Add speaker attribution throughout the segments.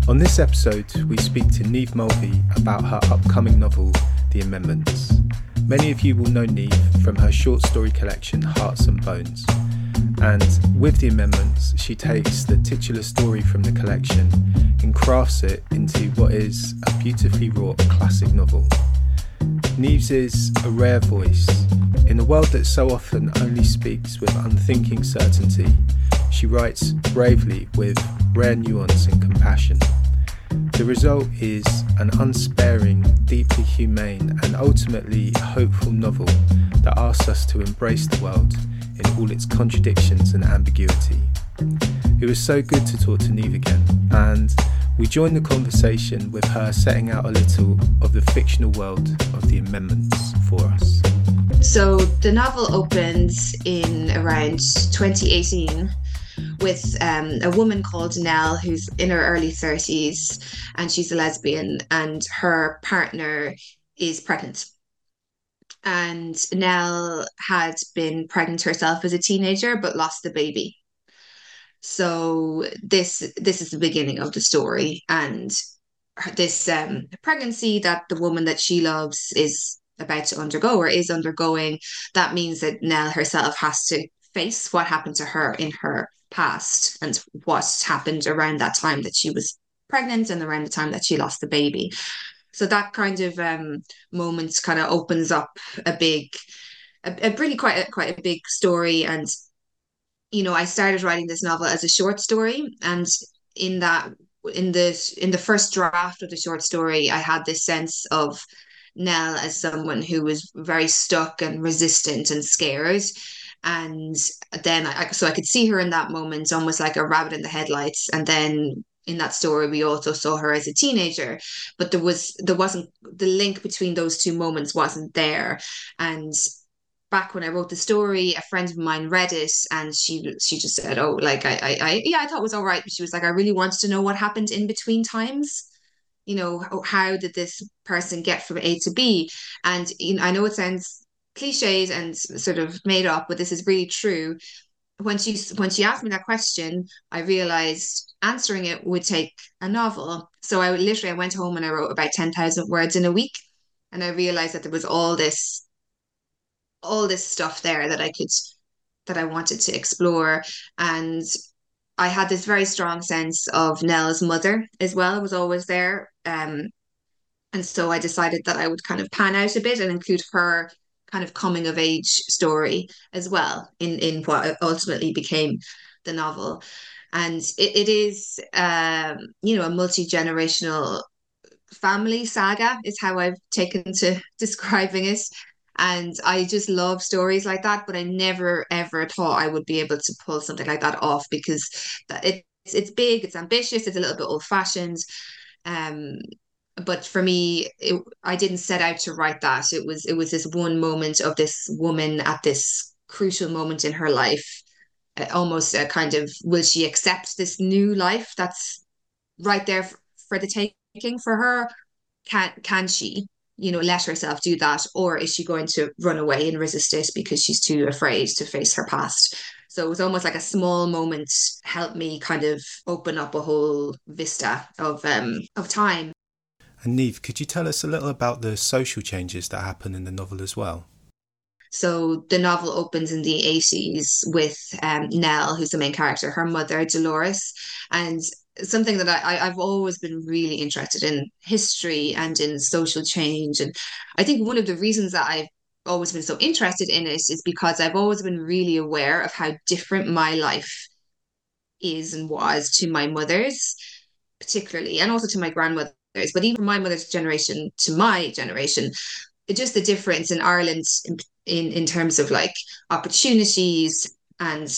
Speaker 1: On this episode, we speak to Niamh Mulvey about her upcoming novel, The Amendments. Many of you will know Niamh from her short story collection, Hearts and Bones. And with The Amendments, she takes the titular story from the collection and crafts it into what is a beautifully wrought classic novel. Niamh's is a rare voice. In a world that so often only speaks with unthinking certainty, she writes bravely with rare nuance and compassion. The result is an unsparing, deeply humane and ultimately hopeful novel that asks us to embrace the world in all its contradictions and ambiguity. It was so good to talk to Niamh again, and we joined the conversation with her setting out a little of the fictional world of The Amendments for us.
Speaker 2: So the novel opens in around 2018 with a woman called Nell who's in her early 30s, and she's a lesbian, and her partner is pregnant. And Nell had been pregnant herself as a teenager but lost the baby. So this is the beginning of the story, and this pregnancy that the woman that she loves is about to undergo or is undergoing, that means that Nell herself has to face what happened to her in her past and what happened around that time that she was pregnant and around the time that she lost the baby. So that kind of moment kind of opens up a really quite a big story. And I started writing this novel as a short story, and in that in the first draft of the short story, I had this sense of Nell as someone who was very stuck and resistant and scared. And then so I could see her in that moment, almost like a rabbit in the headlights. And then in that story, we also saw her as a teenager, but there wasn't the link between those two moments wasn't there. And back when I wrote the story, a friend of mine read it, and she just said, "Oh, like I thought it was all right," but she was like, "I really wanted to know what happened in between times. How did this person get from A to B?" And I know it sounds cliched and sort of made up, but this is really true. When she asked me that question, I realized answering it would take a novel. So I went home and I wrote about 10,000 words in a week, and I realized that there was all this stuff there that I wanted to explore. And I had this very strong sense of Nell's mother as well, was always there. And so I decided that I would kind of pan out a bit and include her kind of coming of age story as well in what ultimately became the novel. And it is a multi-generational family saga is how I've taken to describing it. And I just love stories like that, but I never ever thought I would be able to pull something like that off, because it's big, it's ambitious, it's a little bit old fashioned. Um, but for me, I didn't set out to write that. It was this one moment of this woman at this crucial moment in her life, almost a kind of, will she accept this new life that's right there for the taking for her? Can she, let herself do that, or is she going to run away and resist it because she's too afraid to face her past? So it was almost like a small moment helped me kind of open up a whole vista of time.
Speaker 1: And Niamh, could you tell us a little about the social changes that happen in the novel as well?
Speaker 2: So the novel opens in the 80s with Nell, who's the main character, her mother, Dolores. And something that I've always been really interested in history and in social change. And I think one of the reasons that I've always been so interested in it is because I've always been really aware of how different my life is and was to my mother's, particularly, and also to my grandmother's, but even from my mother's generation to my generation, just the difference in Ireland in terms of like opportunities and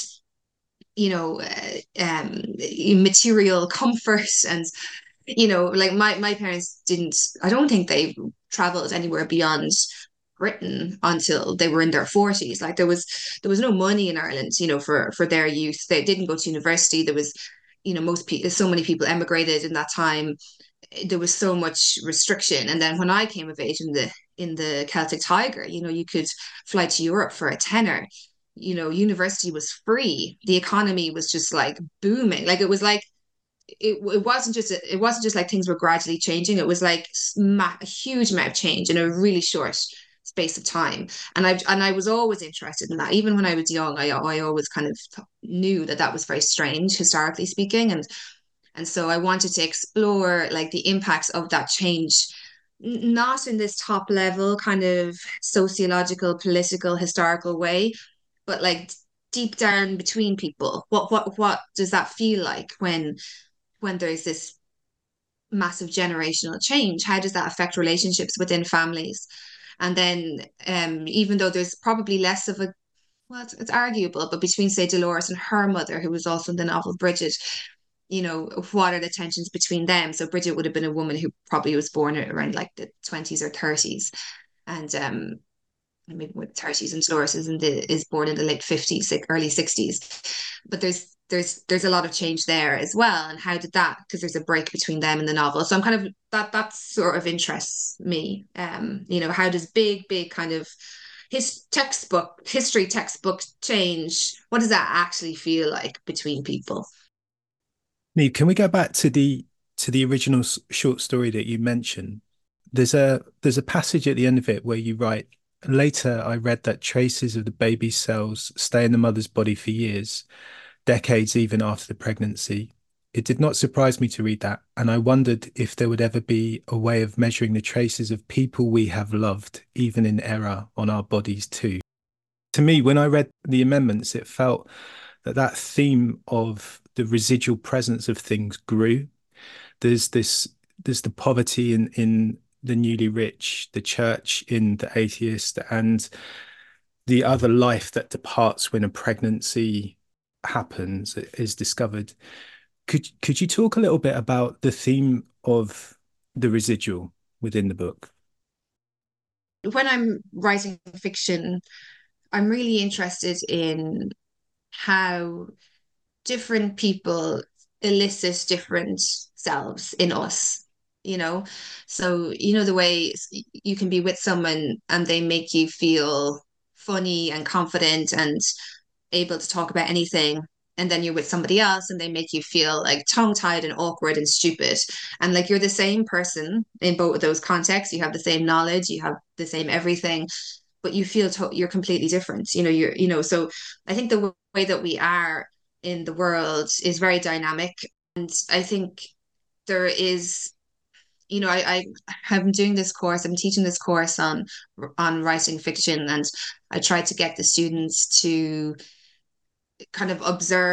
Speaker 2: material comfort. And like my parents didn't, I don't think they traveled anywhere beyond Britain until they were in their 40s. Like there was no money in Ireland, for their youth. They didn't go to university. There was, most people, so many people emigrated in that time. There was so much restriction. And then when I came of age in the Celtic Tiger, you could fly to Europe for a tenner. University was free. The economy was just like booming. Like it was like it wasn't just like things were gradually changing. It was like a huge amount of change in a really short space of time. And I was always interested in that. Even when I was young, I always kind of knew that that was very strange, historically speaking. And so I wanted to explore like the impacts of that change, not in this top level kind of sociological, political, historical way, but like deep down between people. What does that feel like when there's this massive generational change? How does that affect relationships within families? And then even though there's probably less of a, well, it's arguable, but between, say, Dolores and her mother, who was also in the novel Bridget, what are the tensions between them? So Bridget would have been a woman who probably was born around like the 20s or 30s. And maybe with 30s, and Dolores is born in the late 50s, like early 60s. But there's a lot of change there as well. And how did that, because there's a break between them in the novel. So I'm kind of that sort of interests me. How does big kind of history textbook change? What does that actually feel like between people?
Speaker 1: Neve, can we go back to the original short story that you mentioned? There's a passage at the end of it where you write, later I read that traces of the baby's cells stay in the mother's body for years, decades even after the pregnancy. It did not surprise me to read that, and I wondered if there would ever be a way of measuring the traces of people we have loved, even in error, on our bodies too. To me, when I read the amendments, it felt that theme of the residual presence of things grew. There's this, there's the poverty in the newly rich, the church in the atheist, and the other life that departs when a pregnancy happens, is discovered. Could you talk a little bit about the theme of the residual within the book?
Speaker 2: When I'm writing fiction, I'm really interested in how different people elicit different selves in us, you know? So, the way you can be with someone and they make you feel funny and confident and able to talk about anything. And then you're with somebody else and they make you feel like tongue-tied and awkward and stupid. And like you're the same person in both of those contexts. You have the same knowledge, you have the same everything, but you feel you're completely different. So I think the way that we are in the world is very dynamic. And I think there is, I'm doing this course, I'm teaching this course on writing fiction, and I try to get the students to kind of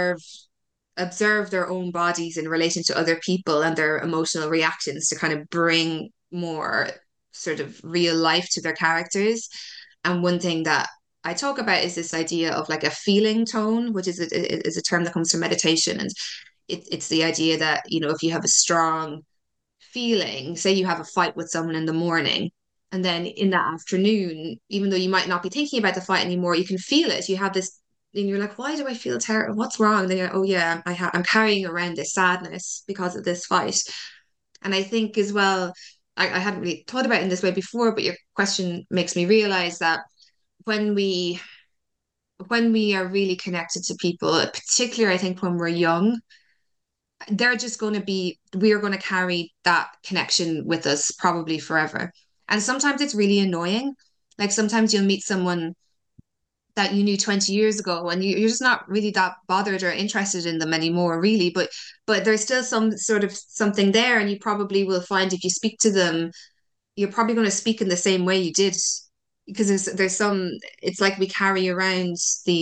Speaker 2: observe their own bodies in relation to other people and their emotional reactions to kind of bring more sort of real life to their characters. And one thing that I talk about is this idea of like a feeling tone, which is a term that comes from meditation. And it's the idea that, if you have a strong feeling, say you have a fight with someone in the morning, and then in the afternoon, even though you might not be thinking about the fight anymore, you can feel it. You have this, and you're like, why do I feel terrible? What's wrong? And then you're like, oh yeah, I'm carrying around this sadness because of this fight. And I think as well, I hadn't really thought about it in this way before, but your question makes me realize that when we when we are really connected to people, particularly I think when we're young, they're just going to be, we're going to carry that connection with us probably forever. And sometimes it's really annoying. Like sometimes you'll meet someone that you knew 20 years ago and you're just not really that bothered or interested in them anymore, really. But there's still some sort of something there. And you probably will find if you speak to them, you're probably going to speak in the same way you did. Because there's some, it's like we carry around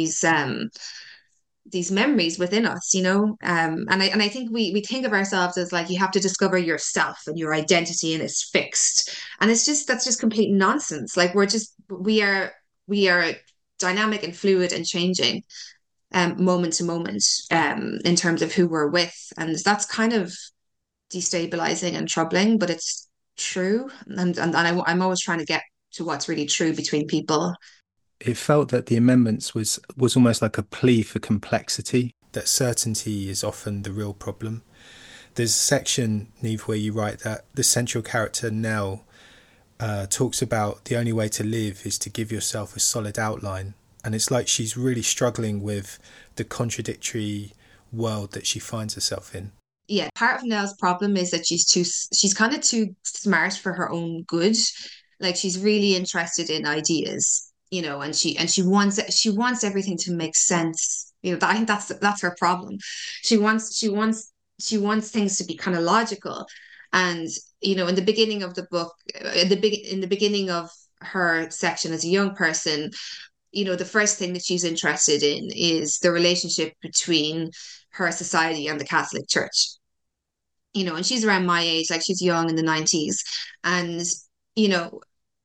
Speaker 2: these memories within us, and I think we think of ourselves as like you have to discover yourself and your identity and it's fixed, and that's just complete nonsense. Like we are dynamic and fluid and changing, moment to moment, in terms of who we're with, and that's kind of destabilizing and troubling, but it's true, I'm always trying to get to what's really true between people.
Speaker 1: It felt that the amendments was almost like a plea for complexity, that certainty is often the real problem. There's a section, Neve, where you write that the central character, Nell, talks about the only way to live is to give yourself a solid outline. And it's like she's really struggling with the contradictory world that she finds herself in.
Speaker 2: Yeah, part of Nell's problem is that she's kind of too smart for her own good. Like she's really interested in ideas, and she wants everything to make sense. I think that's her problem. She wants things to be kind of logical. And in the beginning of the book, in the beginning of her section as a young person, the first thing that she's interested in is the relationship between her society and the Catholic Church. And she's around my age, like she's young in the 90s. And, you know,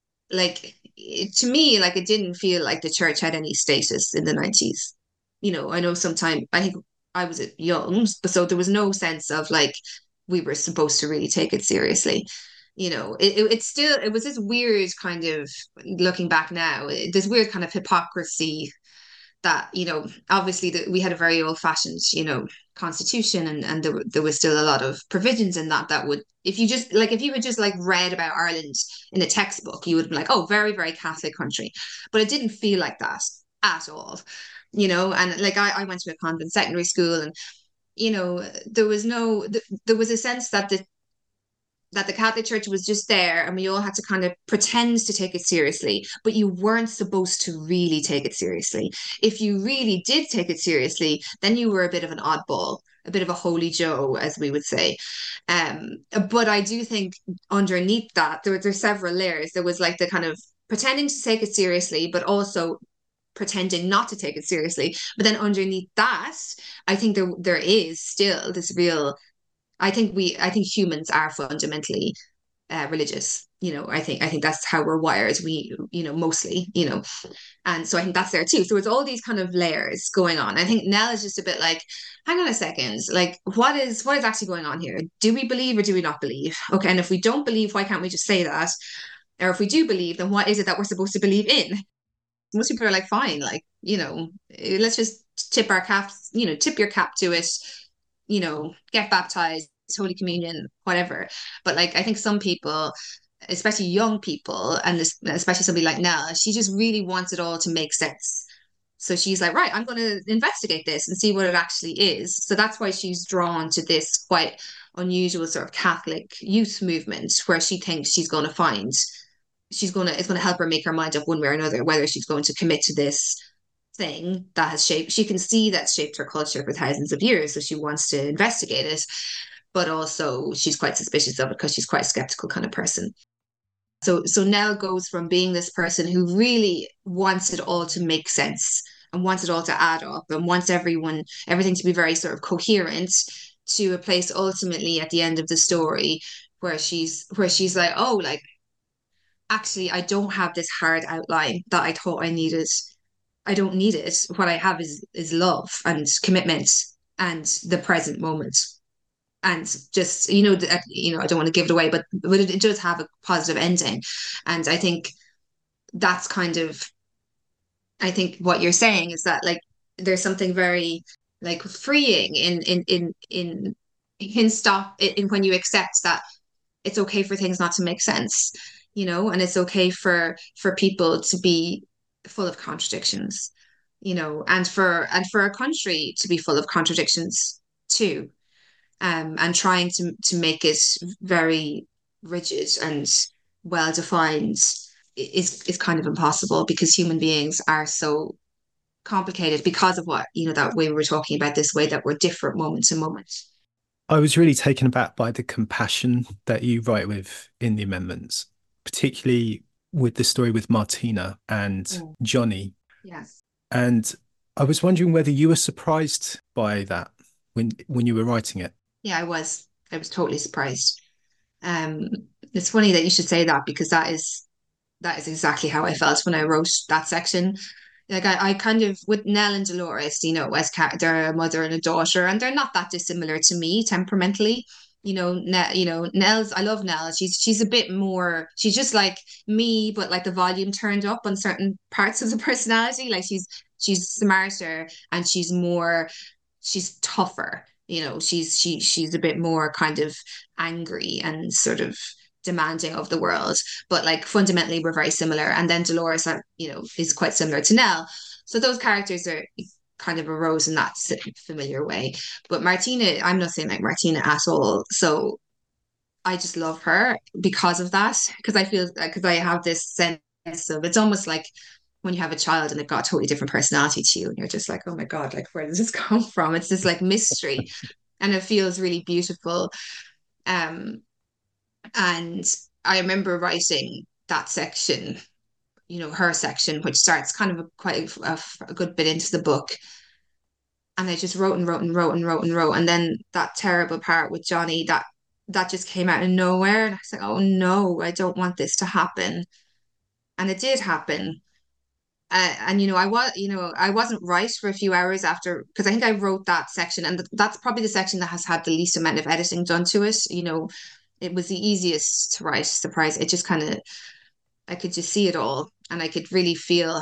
Speaker 2: to me, like it didn't feel like the church had any status in the 90s. I know sometimes, I think I was young, but so there was no sense of like we were supposed to really take it seriously. It was this weird kind of, looking back now, this weird kind of hypocrisy that obviously we had a very old-fashioned constitution, and there was still a lot of provisions in that would, if you had just like read about Ireland in a textbook, you would be like, oh, very, very Catholic country. But it didn't feel like that at all. And like I went to a convent secondary school, and there was no there was a sense that the Catholic Church was just there, and we all had to kind of pretend to take it seriously, but you weren't supposed to really take it seriously. If you really did take it seriously, then you were a bit of an oddball, a bit of a holy Joe, as we would say. But I do think underneath that, there's several layers. There was like the kind of pretending to take it seriously, but also pretending not to take it seriously. But then underneath that, I think there is still this real I think humans are fundamentally religious. I think that's how we're wired. We, mostly, and so I think that's there too. So it's all these kind of layers going on. I think Nell is just a bit like, hang on a second, like what is actually going on here? Do we believe or do we not believe? Okay, and if we don't believe, why can't we just say that? Or if we do believe, then what is it that we're supposed to believe in? Most people are like, fine, like, let's just tip your cap to it, get baptized, Holy Communion, whatever. But like, I think some people, especially young people, and especially somebody like Nell, she just really wants it all to make sense. So she's like, right, I'm going to investigate this and see what it actually is. So that's why she's drawn to this quite unusual sort of Catholic youth movement, where she thinks it's going to help her make her mind up one way or another, whether she's going to commit to this thing that has shaped, she can see that's shaped her culture for thousands of years, so she wants to investigate it. But also she's quite suspicious of it because she's quite a skeptical kind of person. So Nell goes from being this person who really wants it all to make sense and wants it all to add up and wants everything to be very sort of coherent, to a place ultimately at the end of the story where she's like, oh, like actually I don't have this hard outline that I thought I needed. I don't need it. What I have is love and commitment and the present moment. And just, I don't want to give it away, but it does have a positive ending. And that's kind of I think what you're saying is that like there's something very like freeing in stop in when you accept that it's okay for things not to make sense, and it's okay for people to be full of contradictions, and for a country to be full of contradictions too, and trying to make it very rigid and well defined is kind of impossible, because human beings are so complicated because of what, that way we were talking about, this way that we're different moment to moment.
Speaker 1: I was really taken aback by the compassion that you write with in the amendments, particularly with the story with Martina and
Speaker 2: Mm.
Speaker 1: Johnny.
Speaker 2: Yes.
Speaker 1: And I was wondering whether you were surprised by that when you were writing it.
Speaker 2: Yeah, I was totally surprised. Um, it's funny that you should say that, because that is exactly how I felt when I wrote that section. Like I kind of, with Nell and Dolores, as they're a mother and a daughter, and they're not that dissimilar to me temperamentally. Nell's, I love Nell. She's a bit more. She's just like me, but like the volume turned up on certain parts of the personality. Like she's smarter and she's tougher. She's a bit more kind of angry and sort of demanding of the world, but like fundamentally we're very similar. And then Dolores, is quite similar to Nell. So those characters are kind of arose in that familiar way. But Martina, I'm not saying like Martina at all. So I just love her because of that. Because I feel because I have this sense of it's almost like when you have a child and they've got a totally different personality to you, and you're just like, oh my God, like where does this come from? It's this like mystery, and it feels really beautiful. Um, and I remember writing that section, her section, which starts kind of quite a good bit into the book. And I just wrote and wrote and wrote and wrote and wrote. And then that terrible part with Johnny, that just came out of nowhere. And I was like, oh no, I don't want this to happen. And it did happen. And I wasn't right for a few hours after because I think I wrote that section, and that's probably the section that has had the least amount of editing done to it. It was the easiest to write. Surprise! It just kind of I could just see it all, and I could really feel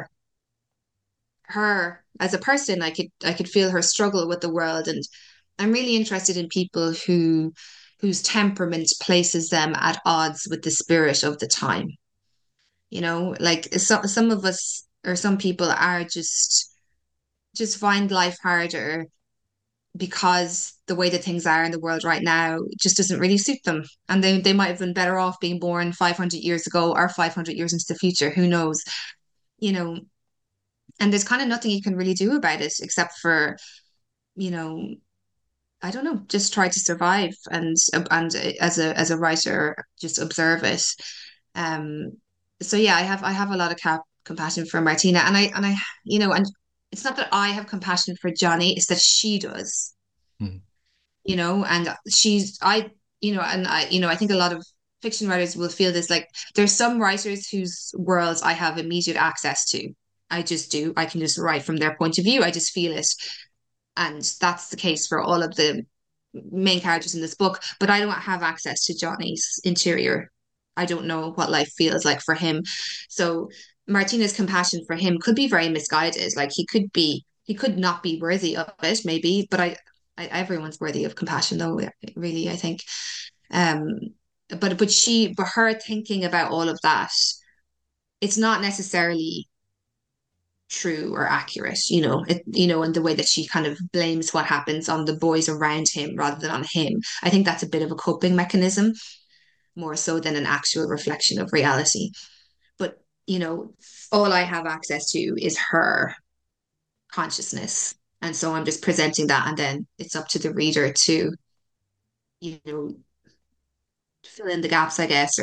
Speaker 2: her as a person. I could feel her struggle with the world, and I'm really interested in people whose temperament places them at odds with the spirit of the time. Like some of us or some people are just find life harder because the way that things are in the world right now just doesn't really suit them. And they might have been better off being born 500 years ago or 500 years into the future. Who knows? You know, and there's kind of nothing you can really do about it except for, you know, I don't know, just try to survive and as a writer, just observe it. Um, so yeah, I have a lot of compassion for Martina, and it's not that I have compassion for Johnny, it's that she does,
Speaker 1: Mm.
Speaker 2: and I think a lot of fiction writers will feel this, like there's some writers whose worlds I have immediate access to. I just do. I can just write from their point of view. I just feel it. And that's the case for all of the main characters in this book, but I don't have access to Johnny's interior. I don't know what life feels like for him. So Martina's compassion for him could be very misguided. Like he could not be worthy of it, maybe, but everyone's worthy of compassion though, really, I think. Um, but her thinking about all of that, it's not necessarily true or accurate, and the way that she kind of blames what happens on the boys around him rather than on him. I think that's a bit of a coping mechanism, more so than an actual reflection of reality. But, all I have access to is her consciousness. And so I'm just presenting that, and then it's up to the reader to, you know, fill in the gaps, I guess,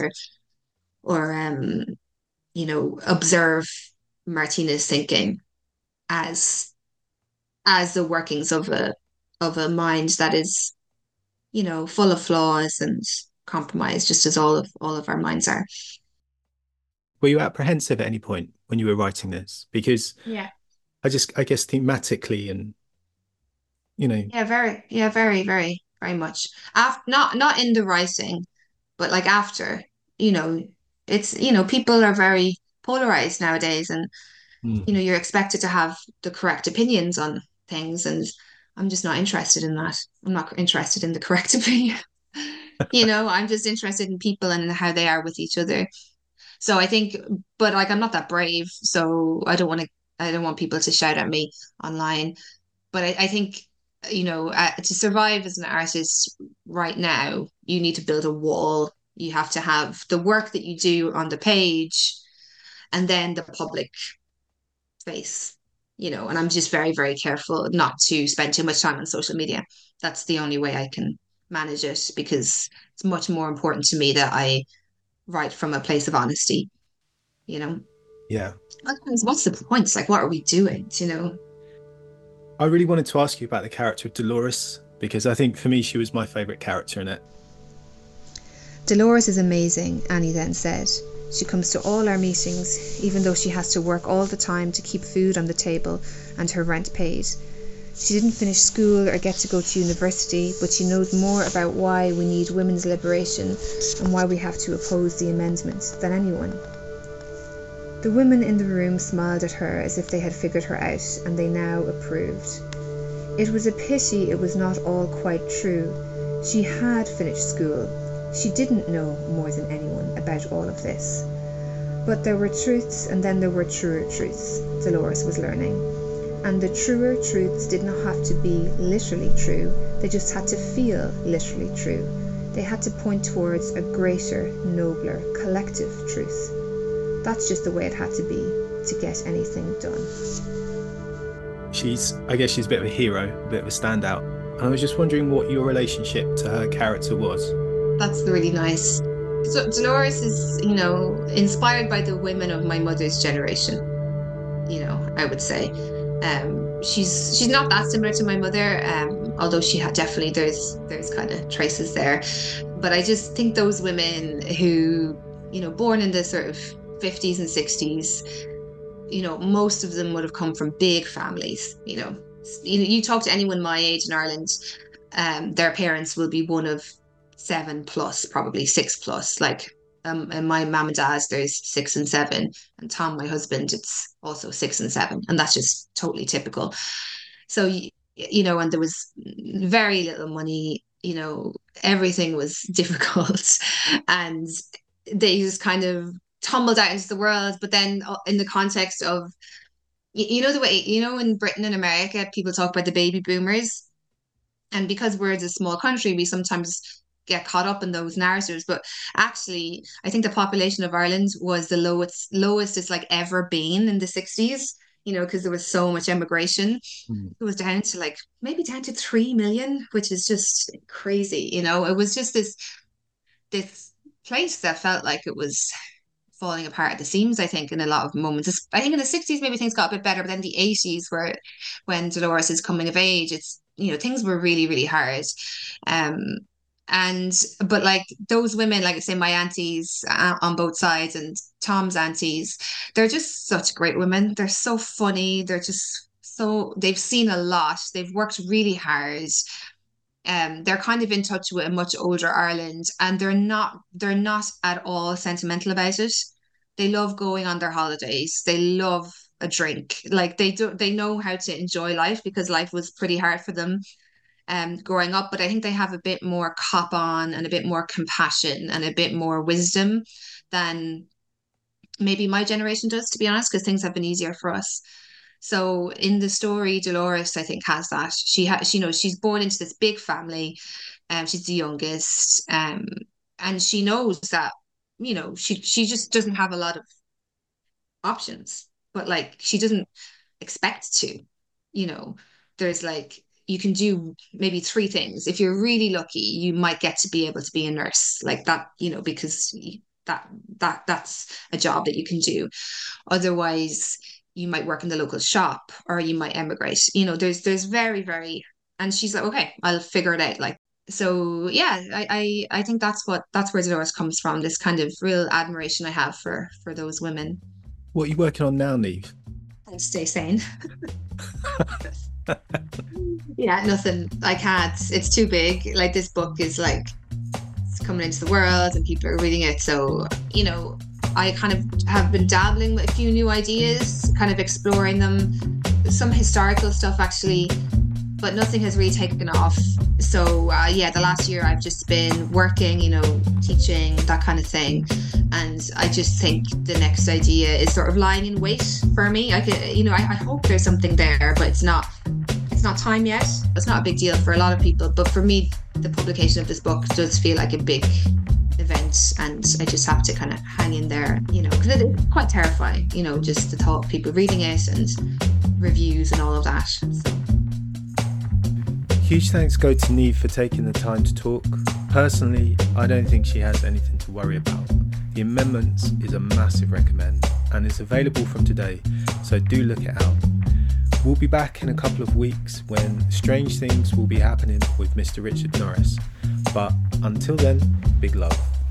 Speaker 2: or observe Martina's thinking as the workings of a mind that is, full of flaws and compromise, just as all of our minds are.
Speaker 1: Were you apprehensive at any point when you were writing this? Because
Speaker 2: Yeah.
Speaker 1: I guess thematically and,
Speaker 2: Yeah, very, very, very much. After, not in the writing, but like after, you know, people are very polarized nowadays, and
Speaker 1: mm,
Speaker 2: you're expected to have the correct opinions on things, and I'm just not interested in that. I'm not interested in the correct opinion. I'm just interested in people and how they are with each other. So I think, but like I'm not that brave, so I don't want people to shout at me online. But I think, to survive as an artist right now, you need to build a wall. You have to have the work that you do on the page and then the public space, and I'm just very, very careful not to spend too much time on social media. That's the only way I can manage it, because it's much more important to me that I write from a place of honesty, you know.
Speaker 1: yeah.
Speaker 2: Otherwise, what's the point? It's like, what are we doing?
Speaker 1: I really wanted to ask you about the character of Dolores, because I think for me, she was my favorite character in it.
Speaker 2: Dolores is amazing, Annie then said. She comes to all our meetings, even though she has to work all the time to keep food on the table and her rent paid. She didn't finish school or get to go to university, but she knows more about why we need women's liberation and why we have to oppose the amendment than anyone. The women in the room smiled at her as if they had figured her out, and they now approved. It was a pity it was not all quite true. She had finished school. She didn't know more than anyone about all of this. But there were truths, and then there were truer truths, Dolores was learning. And the truer truths did not have to be literally true, they just had to feel literally true. They had to point towards a greater, nobler, collective truth. That's just the way it had to be to get anything done.
Speaker 1: I guess she's a bit of a hero, a bit of a standout. And I was just wondering what your relationship to her character was. That's
Speaker 2: really nice. So Dolores is, inspired by the women of my mother's generation, I would say. She's not that similar to my mother, although she had definitely, there's kind of traces there. But I just think those women who, born in the sort of 50s and 60s, most of them would have come from big families. You talk to anyone my age in Ireland, their parents will be one of 7 plus, probably 6 plus. Like, and my mum and dad, there's 6 and 7, and Tom, my husband, it's also 6 and 7, and that's just totally typical. So, and there was very little money, everything was difficult, and they just kind of tumbled out into the world. But then in the context of, the way, in Britain and America, people talk about the baby boomers, and because we're a small country, we sometimes get caught up in those narratives. But actually, I think the population of Ireland was the lowest it's like ever been in the 60s, because there was so much immigration. It was down to maybe down to 3 million, which is just crazy. It was just this place that felt like it was falling apart at the seams, I think, in a lot of moments. I think in the 60s, maybe things got a bit better, but then the 80s, when Dolores is coming of age, it's, things were really, really hard. But those women, like I say, my aunties on both sides and Tom's aunties, they're just such great women. They're so funny. They're just they've seen a lot. They've worked really hard. They're kind of in touch with a much older Ireland, and they're not at all sentimental about it. They love going on their holidays. They love a drink. They know how to enjoy life, because life was pretty hard for them growing up. But I think they have a bit more cop on and a bit more compassion and a bit more wisdom than maybe my generation does, to be honest, because things have been easier for us. So in the story, Dolores, I think, has that. She's born into this big family, she's the youngest, and she knows that, she just doesn't have a lot of options, but she doesn't expect to. There's you can do maybe 3 things. If you're really lucky, you might get to be able to be a nurse like that, because that's a job that you can do. Otherwise, you might work in the local shop, or you might emigrate. There's very, very, and she's like, okay, I'll figure it out. So yeah, I think that's where Dolores comes from. This kind of real admiration I have for those women.
Speaker 1: What are you working on now, Niamh?
Speaker 2: And stay sane. Yeah, nothing. I can't. It's too big. This book is it's coming into the world and people are reading it. So, I kind of have been dabbling with a few new ideas, kind of exploring them. Some historical stuff, actually, but nothing has really taken off. So, the last year I've just been working, teaching, that kind of thing. And I just think the next idea is sort of lying in wait for me. I hope there's something there, but it's not time yet. It's not a big deal for a lot of people, but for me, the publication of this book does feel like a big event, and I just have to kind of hang in there, because it's quite terrifying, just the thought of people reading it and reviews and all of that. So.
Speaker 1: Huge thanks go to Niamh for taking the time to talk. Personally, I don't think she has anything to worry about. The Amendments is a massive recommend and is available from today, so do look it out. We'll be back in a couple of weeks when strange things will be happening with Mr. Richard Norris. But until then, big love.